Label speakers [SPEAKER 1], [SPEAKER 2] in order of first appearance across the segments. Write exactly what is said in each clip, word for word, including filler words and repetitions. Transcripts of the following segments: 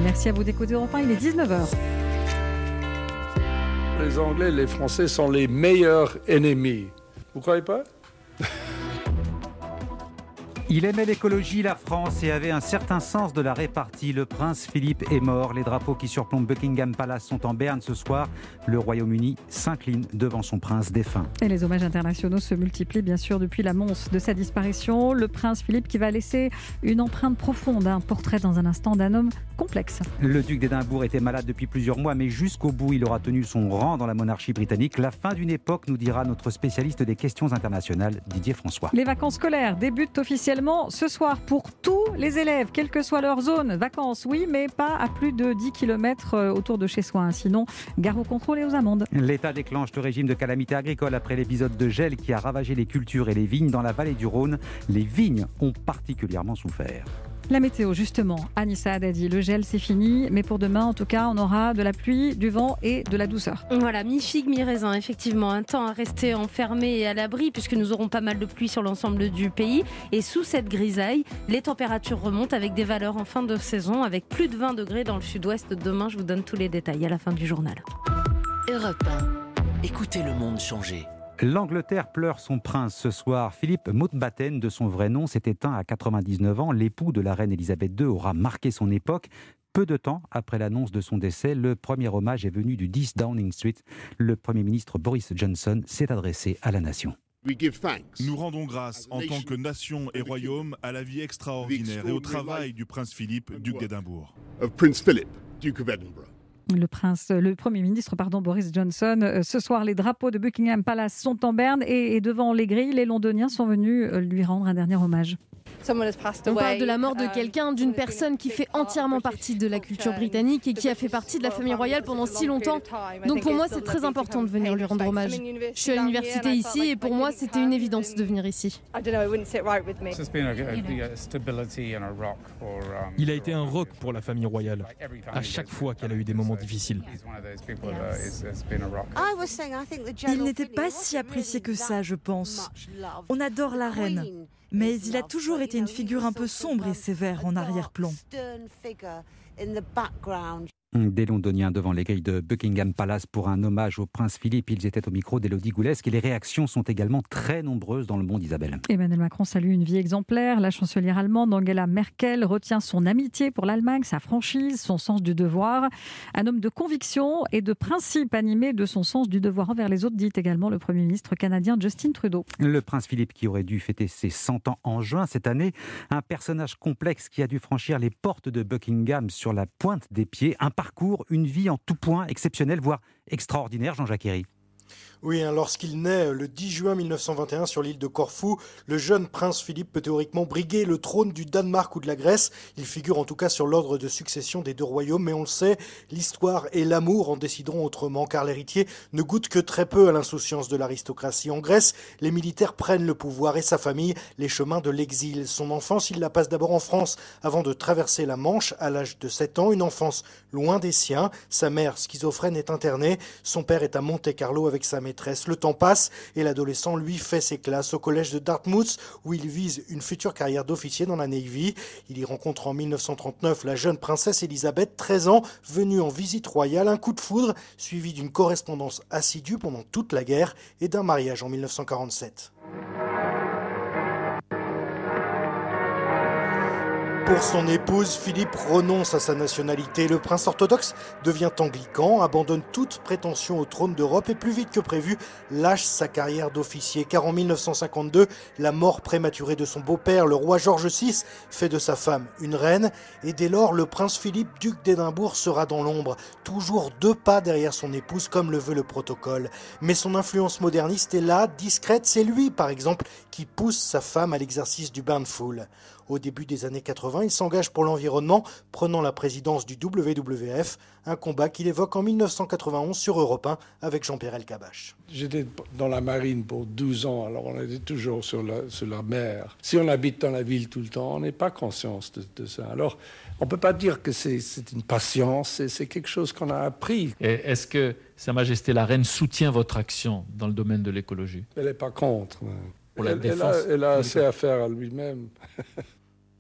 [SPEAKER 1] Merci à vous d'écouter Europe un, il est dix-neuf heures.
[SPEAKER 2] Les Anglais et les Français sont les meilleurs ennemis. Vous croyez pas ?
[SPEAKER 3] Il aimait l'écologie, la France et avait un certain sens de la répartie. Le prince Philippe est mort. Les drapeaux qui surplombent Buckingham Palace sont en berne ce soir. Le Royaume-Uni s'incline devant son prince défunt.
[SPEAKER 1] Et les hommages internationaux se multiplient bien sûr depuis l'annonce de sa disparition. Le prince Philippe qui va laisser une empreinte profonde, un portrait dans un instant d'un homme complexe.
[SPEAKER 3] Le duc d'Édimbourg était malade depuis plusieurs mois, mais jusqu'au bout, il aura tenu son rang dans la monarchie britannique. La fin d'une époque, nous dira notre spécialiste des questions internationales, Didier François.
[SPEAKER 1] Les vacances scolaires débutent officiellement ce soir pour tous les élèves, quelle que soit leur zone. Vacances, oui, mais pas à plus de dix kilomètres autour de chez soi. Sinon, gare au contrôle et aux amendes.
[SPEAKER 3] L'État déclenche le régime de calamité agricole après l'épisode de gel qui a ravagé les cultures et les vignes dans la vallée du Rhône. Les vignes ont particulièrement souffert.
[SPEAKER 1] La météo, justement, Anissa Haddadi, le gel c'est fini, mais pour demain en tout cas on aura de la pluie, du vent et de la douceur.
[SPEAKER 4] Voilà, mi-figue, mi-raisin, effectivement, un temps à rester enfermé et à l'abri puisque nous aurons pas mal de pluie sur l'ensemble du pays et sous cette grisaille, les températures remontent avec des valeurs en fin de saison avec plus de vingt degrés dans le sud-ouest. Demain je vous donne tous les détails à la fin du journal.
[SPEAKER 5] Europe un, écoutez le monde changer.
[SPEAKER 3] L'Angleterre pleure son prince ce soir. Philippe Mountbatten, de son vrai nom, s'est éteint à quatre-vingt-dix-neuf ans. L'époux de la reine Elisabeth deux aura marqué son époque. Peu de temps après l'annonce de son décès, le premier hommage est venu du dix Downing Street. Le Premier ministre Boris Johnson s'est adressé à la nation.
[SPEAKER 6] Nous rendons grâce en tant que nation et royaume à la vie extraordinaire et au travail du prince Philippe, duc d'Édimbourg.
[SPEAKER 1] Le, prince, le Premier ministre pardon, Boris Johnson. Ce soir, les drapeaux de Buckingham Palace sont en berne et, et devant les grilles, les Londoniens sont venus lui rendre un dernier hommage.
[SPEAKER 7] On parle de la mort de quelqu'un, d'une personne qui fait entièrement partie de la culture britannique et qui a fait partie de la famille royale pendant si longtemps. Donc pour moi, c'est très important de venir lui rendre hommage. Je suis à l'université ici et pour moi, c'était une évidence de venir ici.
[SPEAKER 8] Il a été un roc pour la famille royale, à chaque fois qu'elle a eu des moments difficiles.
[SPEAKER 9] Il n'était pas si apprécié que ça, je pense. On adore la reine, mais il a toujours été une figure un peu sombre et sévère en arrière-plan.
[SPEAKER 3] Des Londoniens devant les grilles de Buckingham Palace pour un hommage au prince Philippe. Ils étaient au micro d'Élodie Goulesque et les réactions sont également très nombreuses dans le monde, Isabelle.
[SPEAKER 1] Emmanuel Macron salue une vie exemplaire. La chancelière allemande Angela Merkel retient son amitié pour l'Allemagne, sa franchise, son sens du devoir. Un homme de conviction et de principe animé de son sens du devoir envers les autres, dit également le Premier ministre canadien Justin Trudeau.
[SPEAKER 3] Le prince Philippe qui aurait dû fêter ses cent ans en juin cette année. Un personnage complexe qui a dû franchir les portes de Buckingham sur la pointe des pieds. Un parcours, une vie en tout point exceptionnelle, voire extraordinaire, Jean-Jacques Herry.
[SPEAKER 10] Oui, hein, lorsqu'il naît le dix juin mille neuf cent vingt et un sur l'île de Corfou, le jeune prince Philippe peut théoriquement briguer le trône du Danemark ou de la Grèce. Il figure en tout cas sur l'ordre de succession des deux royaumes, mais on le sait, l'histoire et l'amour en décideront autrement, car l'héritier ne goûte que très peu à l'insouciance de l'aristocratie. En Grèce, les militaires prennent le pouvoir et sa famille les chemins de l'exil. Son enfance, il la passe d'abord en France avant de traverser la Manche à l'âge de sept ans, une enfance loin des siens. Sa mère, schizophrène, est internée. Son père est à Monte-Carlo avec sa maîtresse. Le temps passe et l'adolescent, lui, fait ses classes au collège de Dartmouth où il vise une future carrière d'officier dans la Navy. Il y rencontre en mille neuf cent trente-neuf la jeune princesse Elisabeth, treize ans, venue en visite royale. Un coup de foudre suivi d'une correspondance assidue pendant toute la guerre et d'un mariage en mille neuf cent quarante-sept. Pour son épouse, Philippe renonce à sa nationalité. Le prince orthodoxe devient anglican, abandonne toute prétention au trône d'Europe et plus vite que prévu, lâche sa carrière d'officier. Car en mille neuf cent cinquante-deux, la mort prématurée de son beau-père, le roi George six, fait de sa femme une reine. Et dès lors, le prince Philippe, duc d'Édimbourg, sera dans l'ombre, toujours deux pas derrière son épouse, comme le veut le protocole. Mais son influence moderniste est là, discrète. C'est lui, par exemple, qui pousse sa femme à l'exercice du bain de foule. Au début des années quatre-vingts, il s'engage pour l'environnement, prenant la présidence du W W F, un combat qu'il évoque en mille neuf cent quatre-vingt-onze sur Europe un avec Jean-Pierre Elkabbach.
[SPEAKER 2] J'étais dans la marine pour douze ans, alors on était toujours sur la, sur la mer. Si on habite dans la ville tout le temps, on n'est pas conscient de, de ça. Alors, on ne peut pas dire que c'est, c'est une patience, c'est, c'est quelque chose qu'on a appris.
[SPEAKER 11] Et est-ce que Sa Majesté la Reine soutient votre action dans le domaine de l'écologie ?
[SPEAKER 2] Elle n'est pas contre.
[SPEAKER 11] Pour la
[SPEAKER 2] elle,
[SPEAKER 11] défense,
[SPEAKER 2] elle a, elle a assez à faire à lui-même.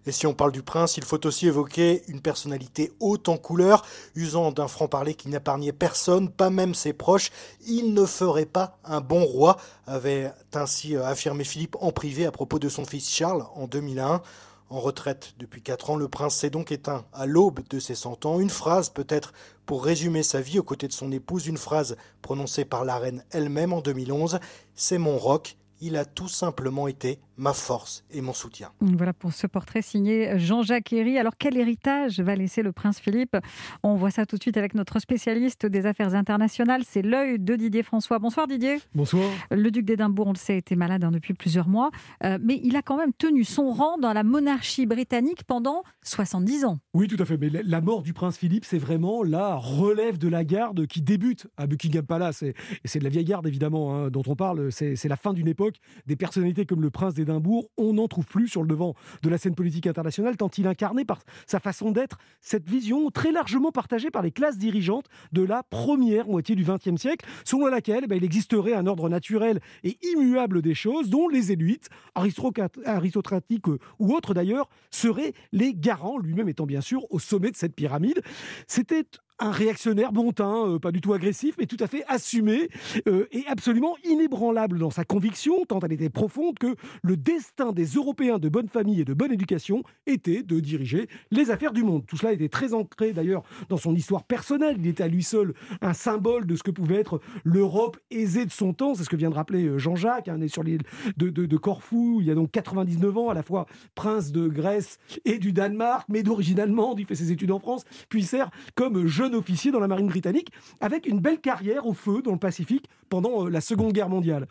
[SPEAKER 10] Et si on parle du prince, il faut aussi évoquer une personnalité haute en couleur, usant d'un franc-parler qui n'épargnait personne, pas même ses proches. Il ne ferait pas un bon roi, avait ainsi affirmé Philippe en privé à propos de son fils Charles en deux mille un. En retraite depuis quatre ans, le prince s'est donc éteint à l'aube de ses cent ans. Une phrase peut-être pour résumer sa vie aux côtés de son épouse, une phrase prononcée par la reine elle-même en deux mille onze. « C'est mon roc, il a tout simplement été ma force et mon soutien. »
[SPEAKER 1] Voilà pour ce portrait signé Jean-Jacques Herry. Alors quel héritage va laisser le prince Philippe ? On voit ça tout de suite avec notre spécialiste des affaires internationales, c'est l'œil de Didier François. Bonsoir Didier.
[SPEAKER 12] Bonsoir.
[SPEAKER 1] Le duc d'Édimbourg, on le sait, était malade hein, depuis plusieurs mois, euh, mais il a quand même tenu son rang dans la monarchie britannique pendant soixante-dix ans.
[SPEAKER 12] Oui, tout à fait. Mais la mort du prince Philippe, c'est vraiment la relève de la garde qui débute à Buckingham Palace. Et c'est de la vieille garde, évidemment, hein, dont on parle. C'est, c'est la fin d'une époque. Des personnalités comme le prince d'Édimbourg, on n'en trouve plus sur le devant de la scène politique internationale, tant il incarnait par sa façon d'être cette vision très largement partagée par les classes dirigeantes de la première moitié du vingtième siècle, selon laquelle ben, il existerait un ordre naturel et immuable des choses, dont les élites, aristocratiques ou autres d'ailleurs, seraient les garants, lui-même étant bien sûr au sommet de cette pyramide. C'était un réactionnaire bon teint, euh, pas du tout agressif, mais tout à fait assumé euh, et absolument inébranlable dans sa conviction, tant elle était profonde que le destin des Européens de bonne famille et de bonne éducation était de diriger les affaires du monde. Tout cela était très ancré d'ailleurs dans son histoire personnelle. Il était à lui seul un symbole de ce que pouvait être l'Europe aisée de son temps. C'est ce que vient de rappeler Jean-Jacques, hein, né sur l'île de, de, de Corfou, il y a donc quatre-vingt-dix-neuf ans, à la fois prince de Grèce et du Danemark, mais d'origine allemande. Il fait ses études en France, puis il sert comme jeune officier dans la marine britannique, avec une belle carrière au feu dans le Pacifique pendant la Seconde Guerre mondiale.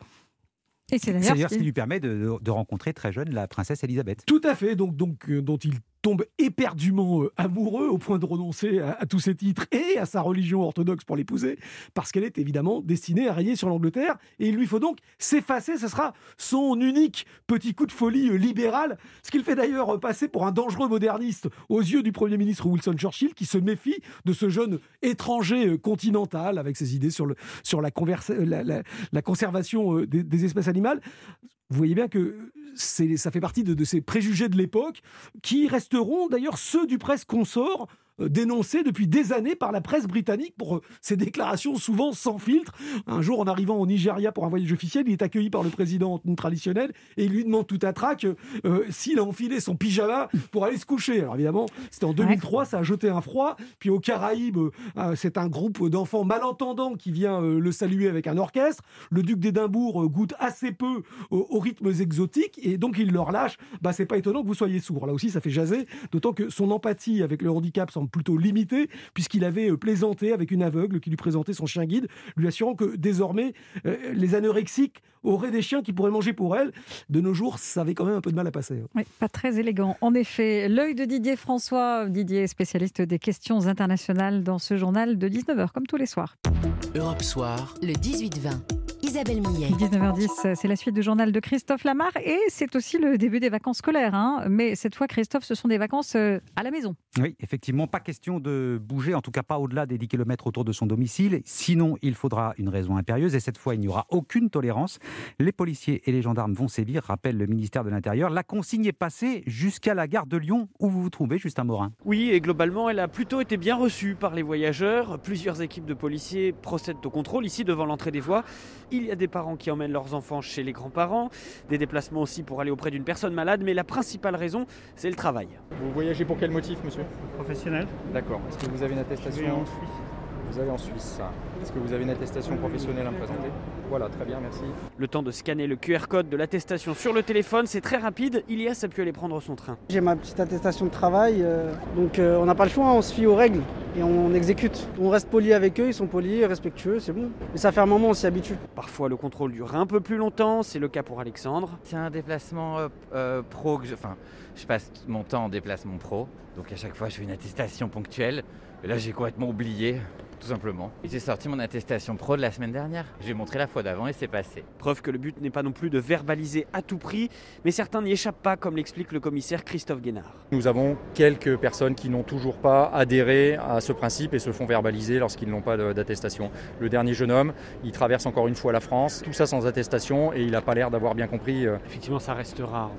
[SPEAKER 1] Et c'est d'ailleurs,
[SPEAKER 3] c'est d'ailleurs ce qui lui permet de, de rencontrer très jeune la princesse Elisabeth.
[SPEAKER 12] Tout à fait, donc, donc euh, dont il tombe éperdument euh, amoureux au point de renoncer à, à tous ses titres et à sa religion orthodoxe pour l'épouser, parce qu'elle est évidemment destinée à régner sur l'Angleterre, et il lui faut donc s'effacer. Ce sera son unique petit coup de folie euh, libéral, ce qu'il fait d'ailleurs passer pour un dangereux moderniste aux yeux du Premier ministre Winston Churchill, qui se méfie de ce jeune étranger euh, continental avec ses idées sur, le, sur la, conversa- la, la, la conservation euh, des, des espèces animales. Vous voyez bien que c'est, ça fait partie de, de ces préjugés de l'époque qui resteront d'ailleurs ceux du presse consort, euh, dénoncés depuis des années par la presse britannique pour euh, ces déclarations souvent sans filtre. Un jour, en arrivant au Nigeria pour un voyage officiel, il est accueilli par le président en tenue traditionnelle et il lui demande tout à trac euh, s'il a enfilé son pyjama pour aller se coucher. Alors évidemment, c'était en deux mille trois, ça a jeté un froid. Puis aux Caraïbes, euh, c'est un groupe d'enfants malentendants qui vient euh, le saluer avec un orchestre. Le duc d'Édimbourg euh, goûte assez peu aux, aux rythmes exotiques et donc il leur lâche. Bah, c'est pas étonnant que vous soyez sourd. Là aussi, ça fait jaser, d'autant que son empathie avec le handicap semble plutôt limitée, puisqu'il avait plaisanté avec une aveugle qui lui présentait son chien guide, lui assurant que désormais, euh, les anorexiques auraient des chiens qui pourraient manger pour elle. De nos jours, ça avait quand même un peu de mal à passer.
[SPEAKER 1] Oui, pas très élégant. En effet, l'œil de Didier François, Didier, spécialiste des questions internationales dans ce journal de dix-neuf heures, comme tous les soirs.
[SPEAKER 5] Europe Soir,
[SPEAKER 13] le dix-huit vingt. Isabelle Millet.
[SPEAKER 1] dix-neuf heures dix, c'est la suite du journal de Christophe Lamarre et c'est aussi le début des vacances scolaires. Hein. Mais cette fois, Christophe, ce sont des vacances à la maison.
[SPEAKER 3] Oui, effectivement, pas question de bouger, en tout cas pas au-delà des dix kilomètres autour de son domicile. Sinon, il faudra une raison impérieuse et cette fois, il n'y aura aucune tolérance. Les policiers et les gendarmes vont sévir, rappelle le ministère de l'Intérieur. La consigne est passée jusqu'à la gare de Lyon où vous vous trouvez, Justin Morin.
[SPEAKER 14] Oui, et globalement, elle a plutôt été bien reçue par les voyageurs. Plusieurs équipes de policiers procèdent au contrôle ici devant l'entrée des voies. Il y a des parents qui emmènent leurs enfants chez les grands-parents, des déplacements aussi pour aller auprès d'une personne malade, mais la principale raison, c'est le travail.
[SPEAKER 15] Vous voyagez pour quel motif, monsieur ?
[SPEAKER 16] Professionnel.
[SPEAKER 15] D'accord. Est-ce que vous avez une attestation ?
[SPEAKER 16] Je vais en Suisse.
[SPEAKER 15] Vous allez en Suisse. Est-ce que vous avez une attestation professionnelle à me présenter ? Voilà, très bien, merci.
[SPEAKER 14] Le temps de scanner le Q R code de l'attestation sur le téléphone, c'est très rapide. Ilias a pu aller prendre son train.
[SPEAKER 17] J'ai ma petite attestation de travail, euh, donc euh, on n'a pas le choix, on se fie aux règles et on exécute. On reste poli avec eux, ils sont polis, respectueux, c'est bon. Mais ça fait un moment, on s'y habitue.
[SPEAKER 14] Parfois, le contrôle dure un peu plus longtemps, c'est le cas pour Alexandre.
[SPEAKER 18] C'est un déplacement euh, euh, pro, que je, enfin, je passe mon temps en déplacement pro, donc à chaque fois, je fais une attestation ponctuelle. Et là, j'ai complètement oublié. Tout simplement. J'ai sorti mon attestation pro de la semaine dernière. J'ai montré la fois d'avant et c'est passé.
[SPEAKER 14] Preuve que le but n'est pas non plus de verbaliser à tout prix, mais certains n'y échappent pas, comme l'explique le commissaire Christophe Guénard.
[SPEAKER 15] Nous avons quelques personnes qui n'ont toujours pas adhéré à ce principe et se font verbaliser lorsqu'ils n'ont pas d'attestation. Le dernier jeune homme, il traverse encore une fois la France, tout ça sans attestation et il n'a pas l'air d'avoir bien compris.
[SPEAKER 19] Effectivement, ça reste rare, voilà.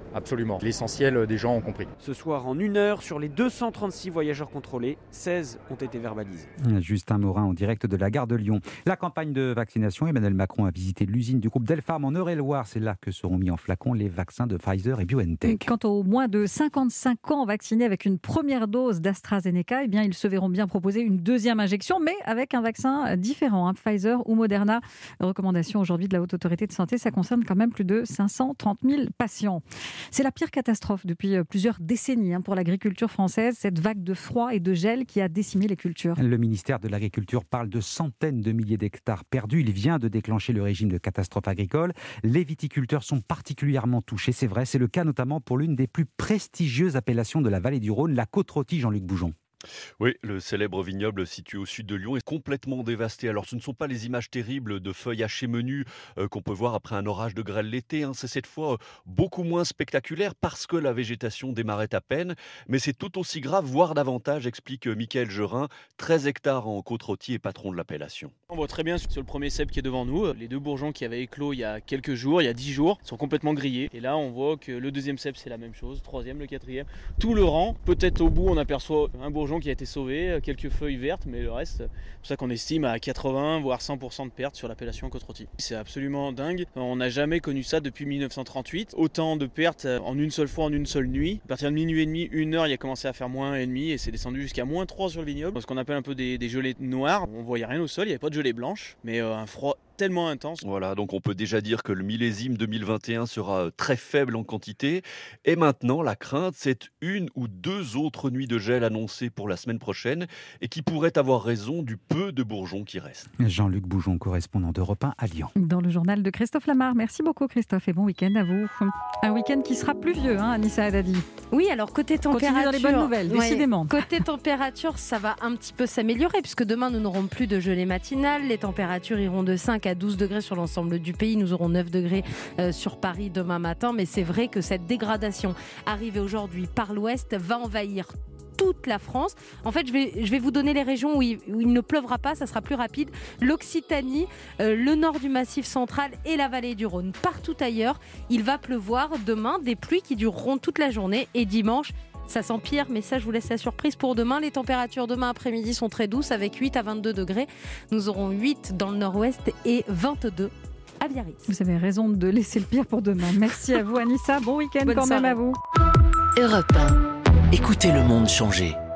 [SPEAKER 15] absolument. L'essentiel des gens ont compris.
[SPEAKER 14] Ce soir, en une heure, sur les deux cent trente-six voyageurs contrôlés, seize ont été verbalisés.
[SPEAKER 3] Justin Morin en direct de la gare de Lyon. La campagne de vaccination, Emmanuel Macron a visité l'usine du groupe Delpharm en Eure-et-Loire. C'est là que seront mis en flacon les vaccins de Pfizer et BioNTech.
[SPEAKER 1] Quant aux moins de cinquante-cinq ans vaccinés avec une première dose d'AstraZeneca, eh bien, ils se verront bien proposer une deuxième injection, mais avec un vaccin différent, hein, Pfizer ou Moderna. Recommandation aujourd'hui de la Haute Autorité de Santé, ça concerne quand même plus de cinq cent trente mille patients. C'est la pire catastrophe depuis plusieurs décennies hein, pour l'agriculture française, cette vague de froid et de gel qui a décimé les cultures.
[SPEAKER 3] Le ministère de l'Agriculture parle de centaines de milliers d'hectares perdus. Il vient de déclencher le régime de catastrophe agricole. Les viticulteurs sont particulièrement touchés, c'est vrai. C'est le cas notamment pour l'une des plus prestigieuses appellations de la vallée du Rhône, la Côte-Rôtie, Jean-Luc Boujon.
[SPEAKER 16] Oui, le célèbre vignoble situé au sud de Lyon est complètement dévasté. Alors ce ne sont pas les images terribles de feuilles hachées menues euh, qu'on peut voir après un orage de grêle l'été. Hein. C'est cette fois euh, beaucoup moins spectaculaire parce que la végétation démarrait à peine. Mais c'est tout aussi grave, voire davantage, explique euh, Michael Gerin, treize hectares en Côte-Rôtie et patron de l'appellation.
[SPEAKER 19] On voit très bien sur le premier cep qui est devant nous, les deux bourgeons qui avaient éclos il y a quelques jours, il y a dix jours, sont complètement grillés. Et là on voit que le deuxième cep c'est la même chose, le troisième, le quatrième, tout le rang. Peut-être au bout on aperçoit un bourgeon qui a été sauvé, quelques feuilles vertes, mais le reste, c'est pour ça qu'on estime à quatre-vingts voire cent pour cent de pertes sur l'appellation Côte-Rôtie. C'est absolument dingue, on n'a jamais connu ça depuis mille neuf cent trente-huit, autant de pertes en une seule fois, en une seule nuit. À partir de minuit et demi, une heure, il a commencé à faire moins et demi et c'est descendu jusqu'à moins trois sur le vignoble, ce qu'on appelle un peu des, des gelées noires. On voyait rien au sol, il n'y avait pas de gelée blanche, mais euh, un froid tellement intense.
[SPEAKER 16] Voilà, donc on peut déjà dire que le millésime deux mille vingt et un sera très faible en quantité. Et maintenant, la crainte, c'est une ou deux autres nuits de gel annoncées pour la semaine prochaine et qui pourraient avoir raison du peu de bourgeons qui restent.
[SPEAKER 3] Jean-Luc Boujon, correspondant d'Europe un à Lyon.
[SPEAKER 1] Dans le journal de Christophe Lamar. Merci beaucoup Christophe et bon week-end à vous. Un week-end qui sera pluvieux, hein, Anissa Haddadi.
[SPEAKER 4] Oui, alors côté température...
[SPEAKER 1] Continue dans les bonnes nouvelles,
[SPEAKER 4] ouais,
[SPEAKER 1] décidément.
[SPEAKER 4] Côté température, ça va un petit peu s'améliorer puisque demain, nous n'aurons plus de gelée matinale. Les températures iront de cinq à douze degrés sur l'ensemble du pays. Nous aurons neuf degrés euh, sur Paris demain matin. Mais c'est vrai que cette dégradation arrivée aujourd'hui par l'ouest va envahir toute la France. En fait, je vais, je vais vous donner les régions où il, où il ne pleuvra pas, ça sera plus rapide. L'Occitanie, euh, le nord du Massif central et la vallée du Rhône. Partout ailleurs, il va pleuvoir demain, des pluies qui dureront toute la journée et dimanche, ça s'empire, mais ça, je vous laisse la surprise pour demain. Les températures demain après-midi sont très douces avec huit à vingt-deux degrés. Nous aurons huit dans le nord-ouest et vingt-deux à Biarritz.
[SPEAKER 1] Vous avez raison de laisser le pire pour demain. Merci à vous, Anissa. Bon week-end quand même à vous.
[SPEAKER 13] Europe un. Écoutez le monde changer.